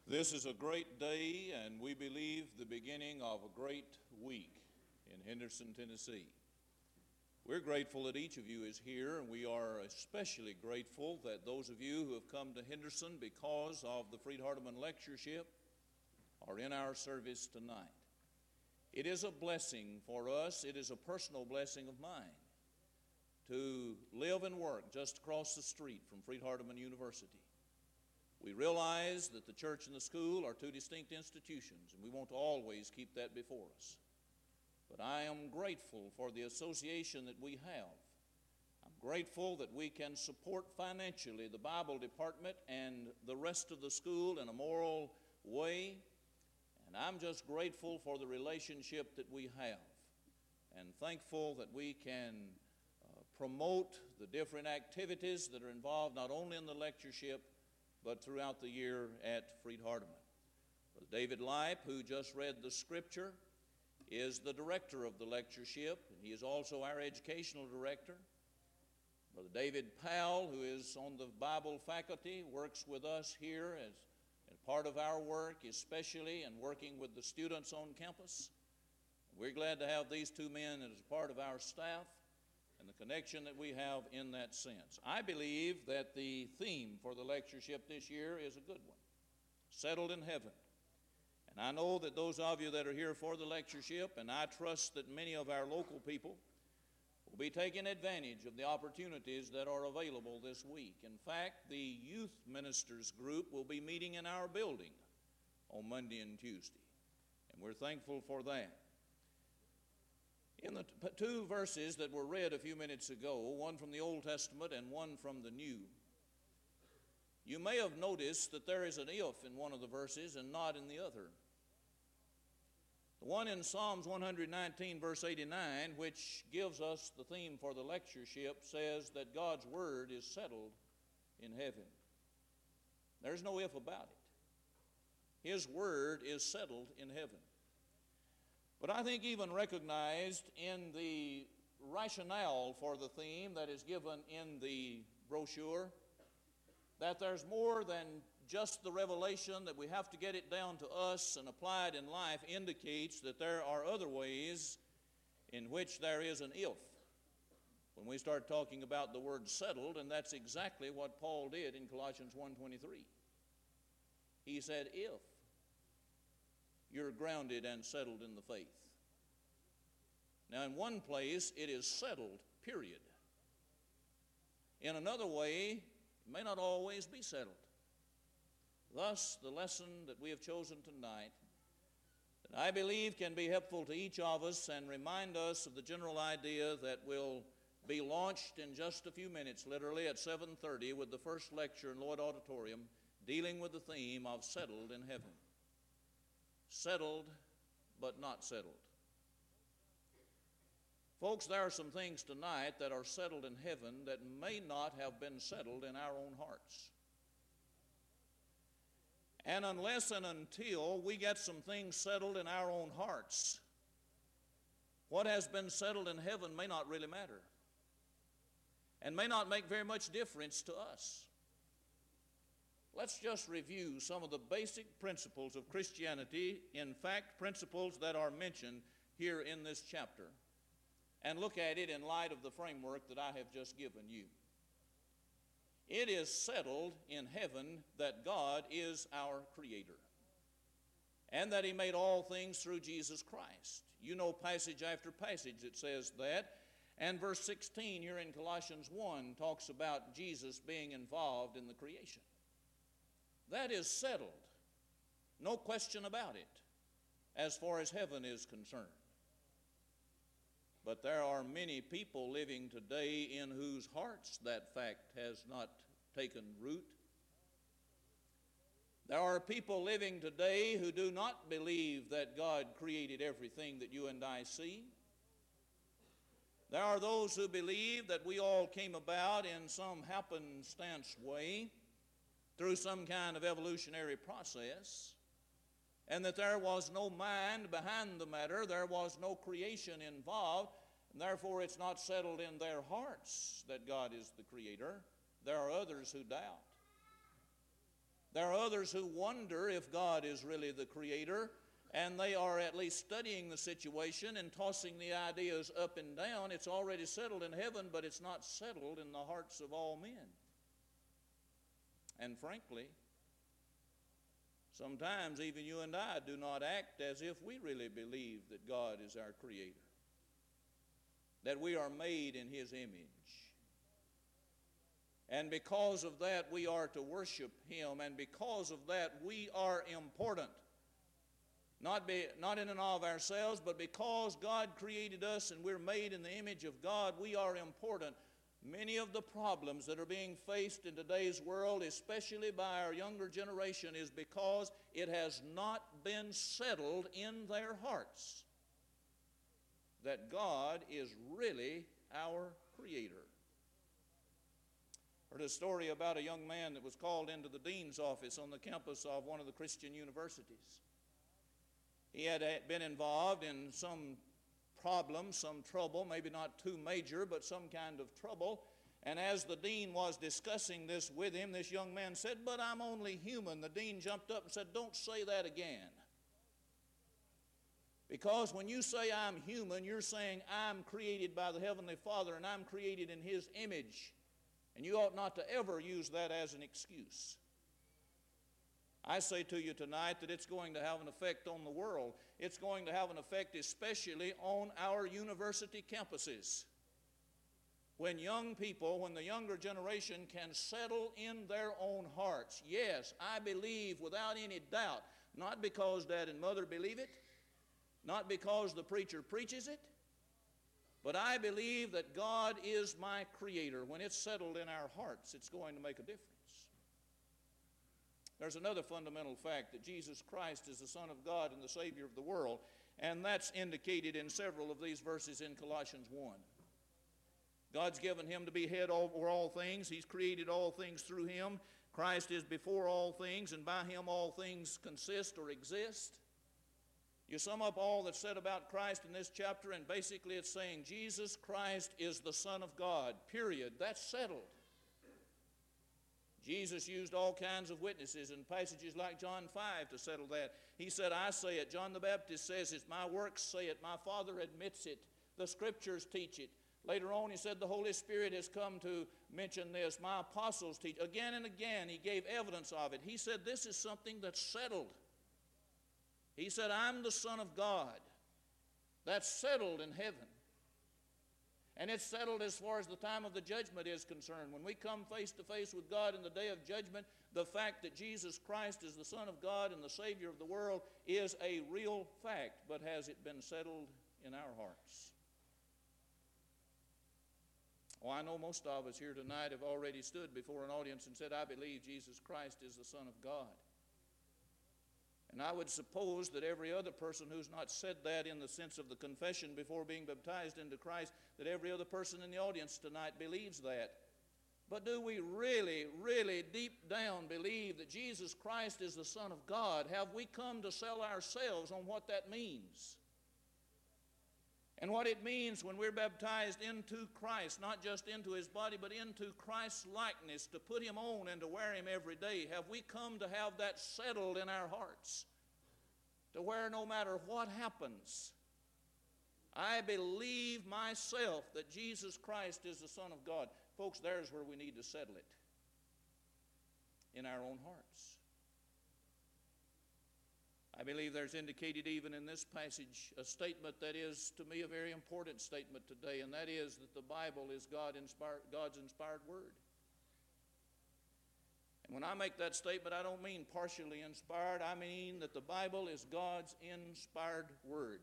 This is a great day, and we believe the beginning of a great week in Henderson, Tennessee. We're grateful that each of you is here, and we are especially grateful that those of you who have come to Henderson because of the Freed-Hardeman Lectureship are in our service tonight. It is a blessing for us. It is a personal blessing of mine to live and work just across the street from Freed-Hardeman University. We realize that the church and the school are two distinct institutions, and we want to always keep that before us. But I am grateful for the association that we have. I'm grateful that we can support financially the Bible department and the rest of the school in a moral way. And I'm just grateful for the relationship that we have, and thankful that we can promote the different activities that are involved not only in the lectureship but throughout the year at Freed-Hardeman. Brother David Lipe, who just read the scripture, is the director of the lectureship, and he is also our educational director. Brother David Powell, who is on the Bible faculty, works with us here as part of our work, especially in working with the students on campus. We're glad to have these two men as part of our staff and the connection that we have in that sense. I believe that the theme for the lectureship this year is a good one, Settled in Heaven. And I know that those of you that are here for the lectureship, and I trust that many of our local people will be taking advantage of the opportunities that are available this week. In fact, the youth ministers group will be meeting in our building on Monday and Tuesday, and we're thankful for that. In the two verses that were read a few minutes ago, one from the Old Testament and one from the New, you may have noticed that there is an if in one of the verses and not in the other. The one in Psalms 119, verse 89, which gives us the theme for the lectureship, says that God's word is settled in heaven. There's no if about it. His word is settled in heaven. But I think even recognized in the rationale for the theme that is given in the brochure, that there's more than just the revelation that we have to get it down to us and apply it in life, indicates that there are other ways in which there is an if. When we start talking about the word settled, and that's exactly what Paul did in Colossians 1:23. He said, if you're grounded and settled in the faith. Now, in one place, it is settled, period. In another way, it may not always be settled. Thus, the lesson that we have chosen tonight, that I believe can be helpful to each of us and remind us of the general idea that will be launched in just a few minutes, literally at 7:30, with the first lecture in Lloyd Auditorium, dealing with the theme of settled in heaven. Settled, but not settled. Folks, there are some things tonight that are settled in heaven that may not have been settled in our own hearts. And unless and until we get some things settled in our own hearts, what has been settled in heaven may not really matter and may not make very much difference to us. Let's just review some of the basic principles of Christianity, in fact, principles that are mentioned here in this chapter, and look at it in light of the framework that I have just given you. It is settled in heaven that God is our Creator, and that He made all things through Jesus Christ. You know passage after passage that says that, and verse 16 here in Colossians 1 talks about Jesus being involved in the creation. That is settled, no question about it, as far as heaven is concerned. But there are many people living today in whose hearts that fact has not taken root. There are people living today who do not believe that God created everything that you and I see. There are those who believe that we all came about in some happenstance way, through some kind of evolutionary process, and that there was no mind behind the matter, there was no creation involved, and therefore it's not settled in their hearts that God is the Creator. There are others who doubt. There are others who wonder if God is really the Creator, and they are at least studying the situation and tossing the ideas up and down. It's already settled in heaven, but it's not settled in the hearts of all men. And frankly, sometimes even you and I do not act as if we really believe that God is our Creator, that we are made in His image. And because of that, we are to worship Him, and because of that, we are important. Not in and of ourselves, but because God created us and we're made in the image of God, we are important. Many of the problems that are being faced in today's world, especially by our younger generation, is because it has not been settled in their hearts that God is really our Creator. I heard a story about a young man that was called into the dean's office on the campus of one of the Christian universities. He had been involved in some problem, some trouble, maybe not too major, but some kind of trouble. And as the dean was discussing this with him, this young man said, "But I'm only human." The dean jumped up and said, "Don't say that again. Because when you say I'm human, you're saying I'm created by the Heavenly Father and I'm created in His image. And you ought not to ever use that as an excuse." I say to you tonight that it's going to have an effect on the world. It's going to have an effect especially on our university campuses. When young people, when the younger generation can settle in their own hearts, yes, I believe without any doubt, not because Dad and Mother believe it, not because the preacher preaches it, but I believe that God is my Creator. When it's settled in our hearts, it's going to make a difference. There's another fundamental fact, that Jesus Christ is the Son of God and the Savior of the world, and that's indicated in several of these verses in Colossians 1. God's given Him to be head over all things. He's created all things through Him. Christ is before all things, and by Him all things consist or exist. You sum up all that's said about Christ in this chapter, and basically it's saying Jesus Christ is the Son of God, period. That's settled. Jesus used all kinds of witnesses in passages like John 5 to settle that. He said, "I say it." John the Baptist says it. "My works say it." My Father admits it. The Scriptures teach it. Later on, he said, "The Holy Spirit has come to mention this." My apostles teach. Again and again, he gave evidence of it. He said, this is something that's settled. He said, "I'm the Son of God." That's settled in heaven. And it's settled as far as the time of the judgment is concerned. When we come face to face with God in the day of judgment, the fact that Jesus Christ is the Son of God and the Savior of the world is a real fact. But has it been settled in our hearts? Oh, I know most of us here tonight have already stood before an audience and said, "I believe Jesus Christ is the Son of God." And I would suppose that every other person who's not said that in the sense of the confession before being baptized into Christ, that every other person in the audience tonight believes that. But do we really, really deep down believe that Jesus Christ is the Son of God? Have we come to sell ourselves on what that means? And what it means when we're baptized into Christ, not just into His body, but into Christ's likeness, to put Him on and to wear Him every day. Have we come to have that settled in our hearts? To where no matter what happens, I believe myself that Jesus Christ is the Son of God. Folks, there's where we need to settle it. In our own hearts. I believe there's indicated even in this passage a statement that is, to me, a very important statement today, and that is that the Bible is God's inspired word. And when I make that statement, I don't mean partially inspired. I mean that the Bible is God's inspired word.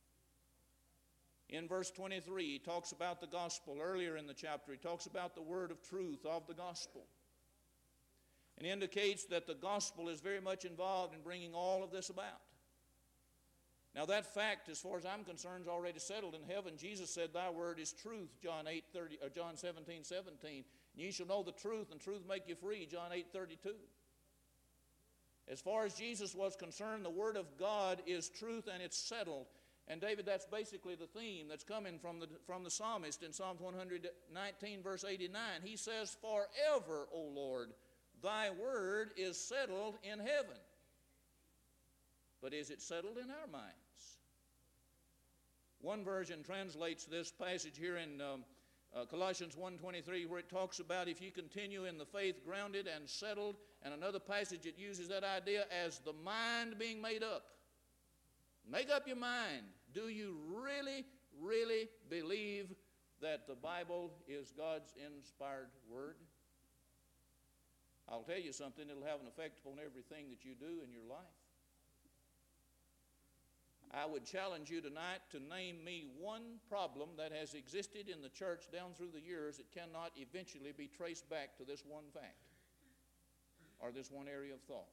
In verse 23, he talks about the gospel. Earlier in the chapter, he talks about the word of truth of the gospel. And indicates that the gospel is very much involved in bringing all of this about. Now that fact, as far as I'm concerned, is already settled in heaven. Jesus said, "Thy word is truth," John 17:17. "Ye shall know the truth, and truth make you free," John 8:32. As far as Jesus was concerned, the word of God is truth, and it's settled. And David, that's basically the theme that's coming from the psalmist in Psalms 119, verse 89. He says, "Forever, O Lord, thy word is settled in heaven. But is it settled in our minds? One version translates this passage here in Colossians 1:23, where it talks about if you continue in the faith grounded and settled, and another passage it uses that idea as the mind being made up. Make up your mind. Do you really, really believe that the Bible is God's inspired word? I'll tell you something, it'll have an effect upon everything that you do in your life. I would challenge you tonight to name me one problem that has existed in the church down through the years that cannot eventually be traced back to this one fact or this one area of thought.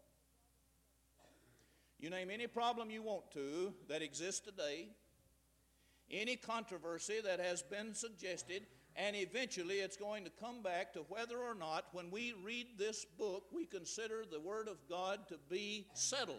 You name any problem you want to that exists today, any controversy that has been suggested, and eventually it's going to come back to whether or not when we read this book we consider the Word of God to be settled.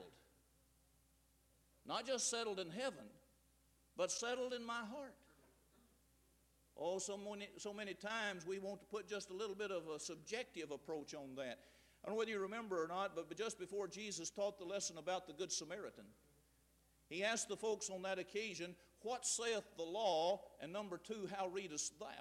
Not just settled in heaven, but settled in my heart. Oh, so many times we want to put just a little bit of a subjective approach on that. I don't know whether you remember or not, but just before Jesus taught the lesson about the Good Samaritan, he asked the folks on that occasion, what saith the law? And number two, how readest thou?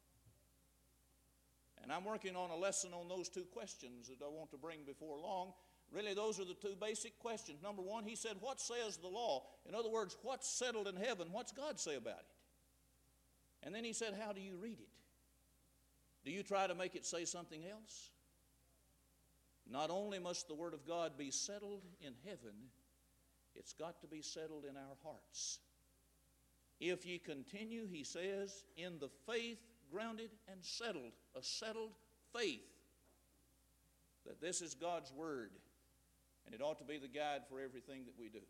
And I'm working on a lesson on those two questions that I want to bring before long. Really, those are the two basic questions. Number one, he said, what says the law? In other words, what's settled in heaven? What's God say about it? And then he said, how do you read it? Do you try to make it say something else? Not only must the Word of God be settled in heaven, it's got to be settled in our hearts. If ye continue, he says, in the faith grounded and settled, a settled faith, that this is God's Word, and it ought to be the guide for everything that we do.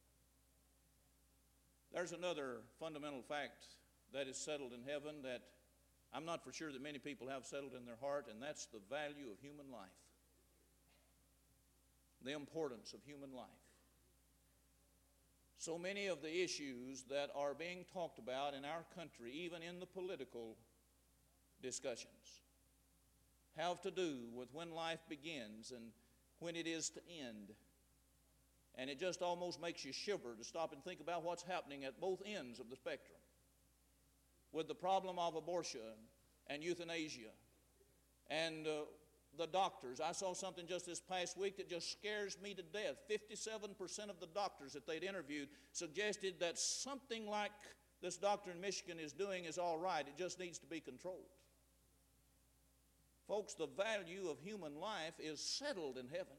There's another fundamental fact that is settled in heaven that I'm not for sure that many people have settled in their heart, and that's the value of human life, the importance of human life. So many of the issues that are being talked about in our country, even in the political discussions, have to do with when life begins and when it is to end. And it just almost makes you shiver to stop and think about what's happening at both ends of the spectrum with the problem of abortion and euthanasia and the doctors. I saw something just this past week that just scares me to death. 57% of the doctors that they'd interviewed suggested that something like this doctor in Michigan is doing is all right. It just needs to be controlled. Folks, the value of human life is settled in heaven.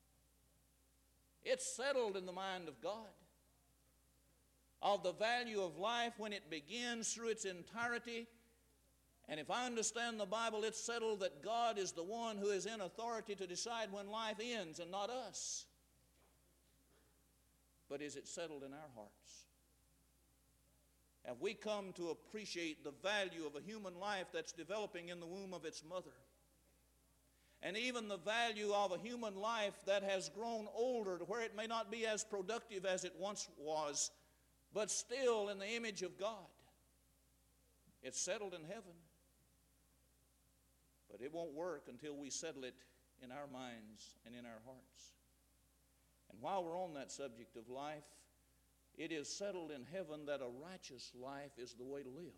It's settled in the mind of God. Of the value of life when it begins through its entirety. And if I understand the Bible, it's settled that God is the one who is in authority to decide when life ends and not us. But is it settled in our hearts? Have we come to appreciate the value of a human life that's developing in the womb of its mother? And even the value of a human life that has grown older to where it may not be as productive as it once was, but still in the image of God. It's settled in heaven. But it won't work until we settle it in our minds and in our hearts. And while we're on that subject of life, it is settled in heaven that a righteous life is the way to live.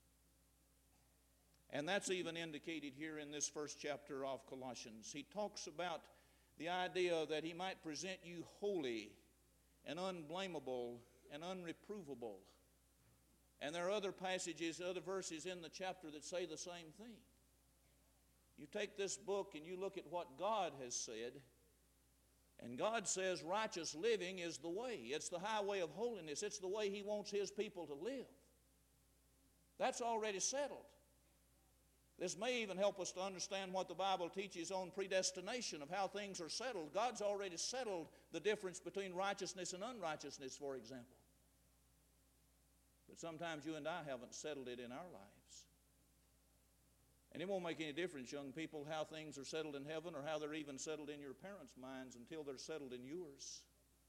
And that's even indicated here in this first chapter of Colossians. He talks about the idea that he might present you holy and unblameable and unreprovable. And there are other passages, other verses in the chapter that say the same thing. You take this book and you look at what God has said, and God says righteous living is the way. It's the highway of holiness. It's the way he wants his people to live. That's already settled. This may even help us to understand what the Bible teaches on predestination of how things are settled. God's already settled the difference between righteousness and unrighteousness, for example. But sometimes you and I haven't settled it in our lives. And it won't make any difference, young people, how things are settled in heaven or how they're even settled in your parents' minds until they're settled in yours.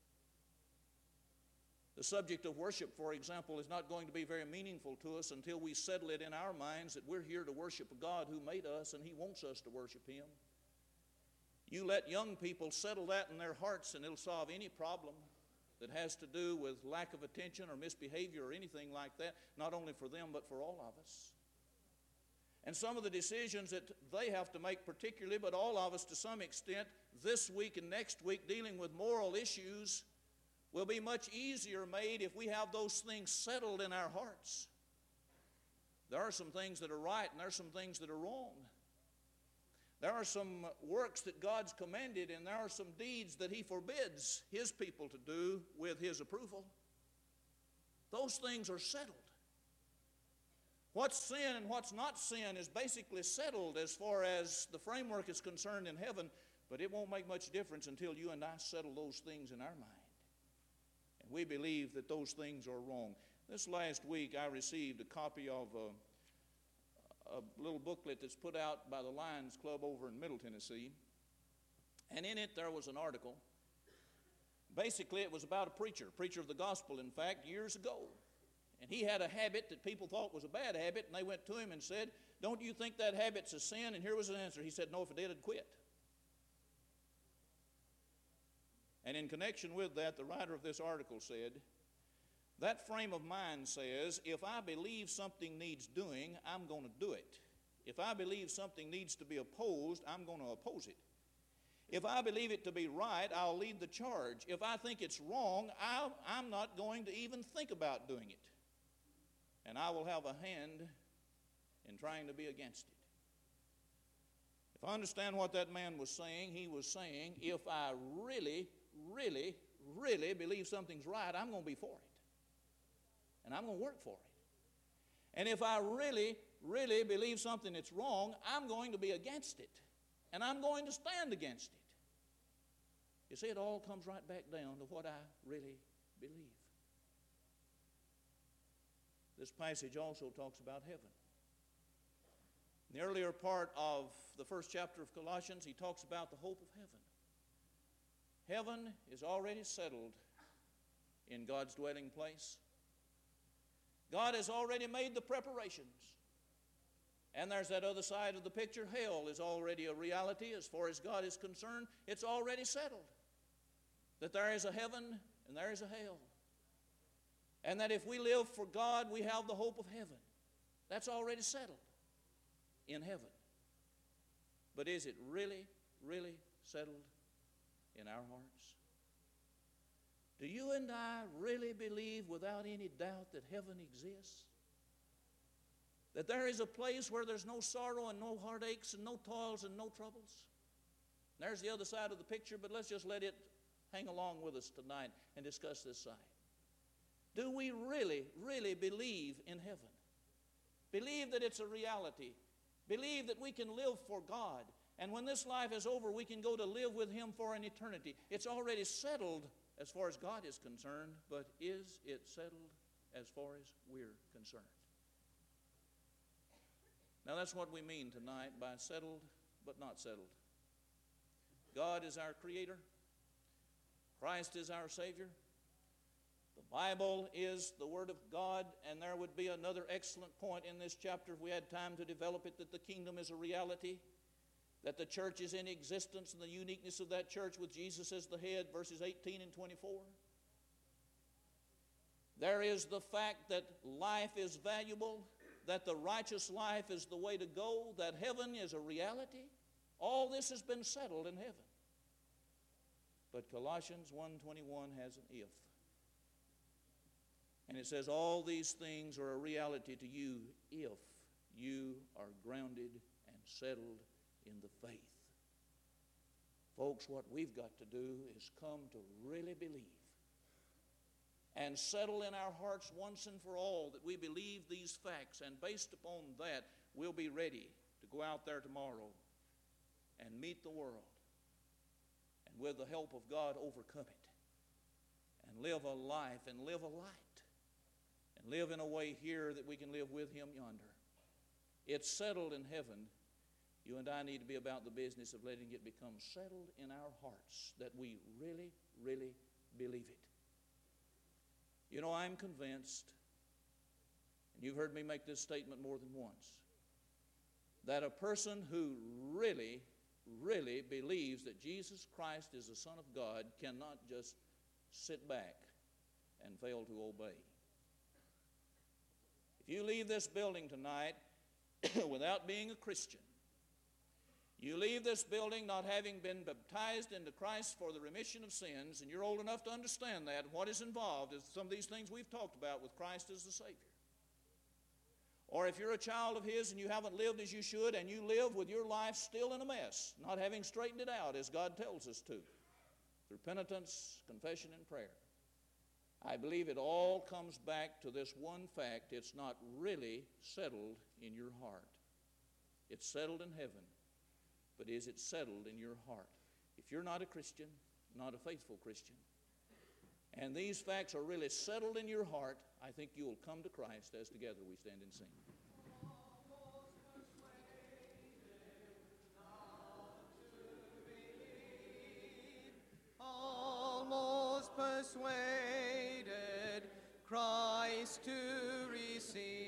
The subject of worship, for example, is not going to be very meaningful to us until we settle it in our minds that we're here to worship a God who made us and he wants us to worship him. You let young people settle that in their hearts and it'll solve any problem that has to do with lack of attention or misbehavior or anything like that, not only for them but for all of us. And some of the decisions that they have to make particularly, but all of us to some extent, this week and next week dealing with moral issues will be much easier made if we have those things settled in our hearts. There are some things that are right and there are some things that are wrong. There are some works that God's commanded and there are some deeds that He forbids His people to do with His approval. Those things are settled. What's sin and what's not sin is basically settled as far as the framework is concerned in heaven, but it won't make much difference until you and I settle those things in our mind. And we believe that those things are wrong. This last week I received a copy of a little booklet that's put out by the Lions Club over in Middle Tennessee. And in it there was an article. Basically it was about a preacher of the gospel, in fact, years ago. And he had a habit that people thought was a bad habit, and they went to him and said, "Don't you think that habit's a sin?" And here was his answer. He said, "No, if it did, I'd quit." And in connection with that, the writer of this article said, that frame of mind says, if I believe something needs doing, I'm going to do it. If I believe something needs to be opposed, I'm going to oppose it. If I believe it to be right, I'll lead the charge. If I think it's wrong, I'm not going to even think about doing it. And I will have a hand in trying to be against it. If I understand what that man was saying, he was saying, if I really believe something's right, I'm going to be for it. And I'm going to work for it. And if I really believe something that's wrong, I'm going to be against it. And I'm going to stand against it. You see, it all comes right back down to what I really believe. This passage also talks about heaven. In the earlier part of the first chapter of Colossians, he talks about the hope of heaven. Heaven is already settled in God's dwelling place. God has already made the preparations. And there's that other side of the picture. Hell is already a reality as far as God is concerned. It's already settled that there is a heaven and there is a hell. And that if we live for God, we have the hope of heaven. That's already settled in heaven. But is it really settled in our hearts? Do you and I really believe without any doubt that heaven exists? That there is a place where there's no sorrow and no heartaches and no toils and no troubles? There's the other side of the picture, but let's just let it hang along with us tonight and discuss this side. Do we really believe in heaven? Believe that it's a reality. Believe that we can live for God. And when this life is over, we can go to live with Him for an eternity. It's already settled as far as God is concerned, but is it settled as far as we're concerned? Now that's what we mean tonight by settled but not settled. God is our Creator. Christ is our Savior. The Bible is the Word of God, and there would be another excellent point in this chapter if we had time to develop it, that the kingdom is a reality, that the church is in existence, and the uniqueness of that church with Jesus as the head, verses 18 and 24. There is the fact that life is valuable, that the righteous life is the way to go, that heaven is a reality. All this has been settled in heaven. But Colossians 1:21 has an if. And it says, all these things are a reality to you if you are grounded and settled in the faith. Folks, what we've got to do is come to really believe and settle in our hearts once and for all that we believe these facts, and based upon that, we'll be ready to go out there tomorrow and meet the world, and with the help of God overcome it, and live a life and live a light, and live in a way here that we can live with Him yonder. It's settled in heaven. You and I need to be about the business of letting it become settled in our hearts that we really believe it. You know, I'm convinced, and you've heard me make this statement more than once, that a person who really really believes that Jesus Christ is the Son of God cannot just sit back and fail to obey. If you leave this building tonight without being a Christian, you leave this building not having been baptized into Christ for the remission of sins, and you're old enough to understand that, what is involved is some of these things we've talked about with Christ as the Savior. Or if you're a child of His and you haven't lived as you should, and you live with your life still in a mess, not having straightened it out as God tells us to, through penitence, confession, and prayer, I believe it all comes back to this one fact: it's not really settled in your heart. It's settled in heaven, but is it settled in your heart? If you're not a Christian, not a faithful Christian, and these facts are really settled in your heart, I think you will come to Christ as together we stand and sing. Almost persuaded Christ to receive.